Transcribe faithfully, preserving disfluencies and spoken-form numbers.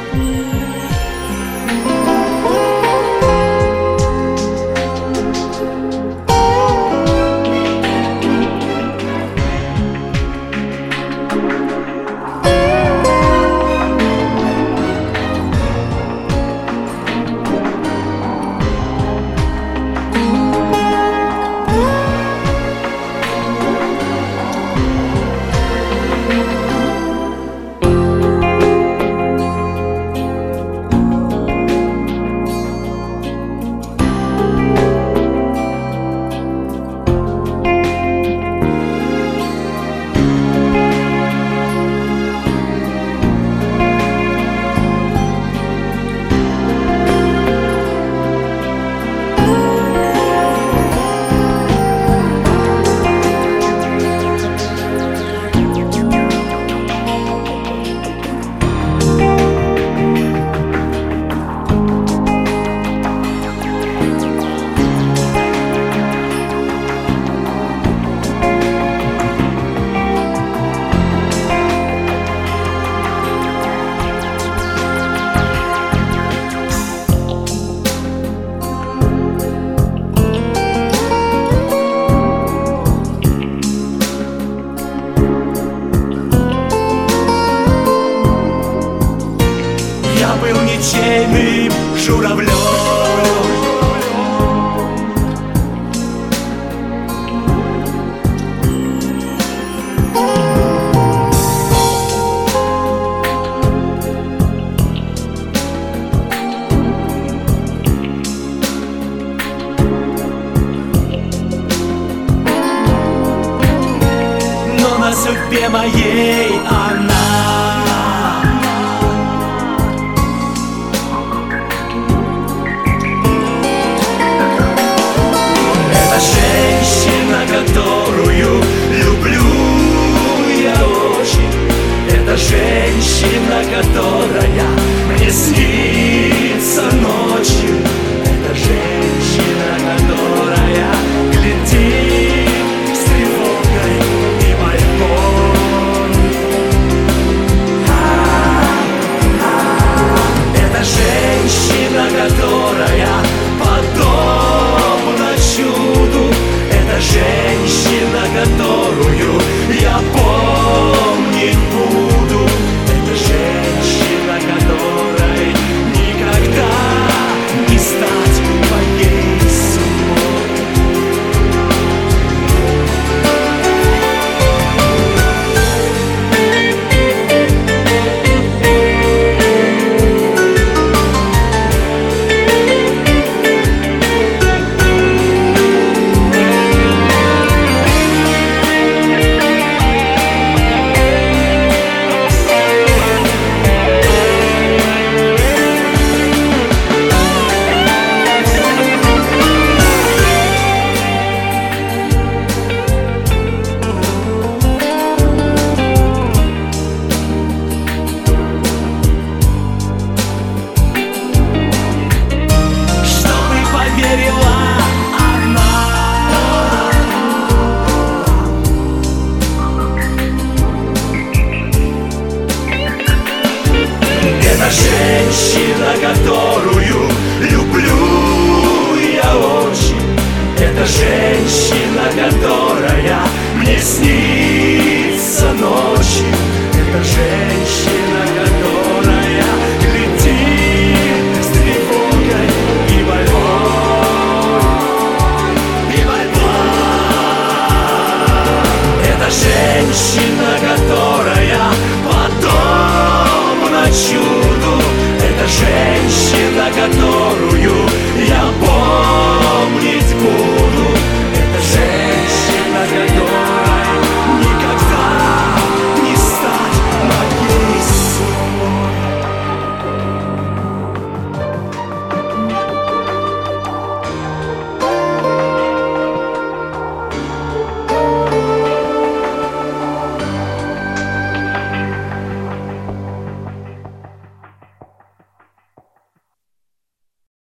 ничейным журавлем. Но на судьбе моей она женщина, которую люблю я очень. Это женщина, которая мне снится ночью. Это женщина, которая глядит с тревогой и мольбой. А-а-а. Это женщина, которая подобна чуду. Это женщина, которую я помнить буду. Это женщина, которой никогда не стать моей судьбой. Это женщина, которую люблю я очень. Это женщина, которая мне снится ночью. Это женщина, которая